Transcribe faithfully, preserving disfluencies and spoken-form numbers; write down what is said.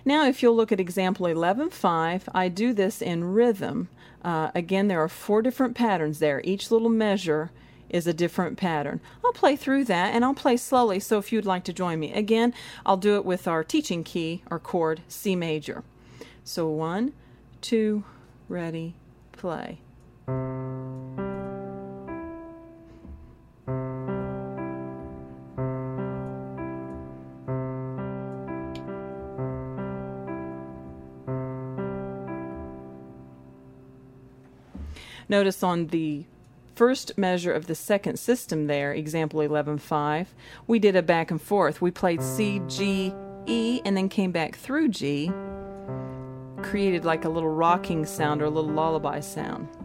Now if you'll look at example eleven five, I do this in rhythm. Uh, again, there are four different patterns there. Each little measure is a different pattern. I'll play through that, and I'll play slowly, so if you'd like to join me. Again, I'll do it with our teaching key, or chord, C major. So one, two, ready, play. Notice on the first measure of the second system there, example eleven five, we did a back and forth. We played C, G, E, and then came back through G, created like a little rocking sound or a little lullaby sound.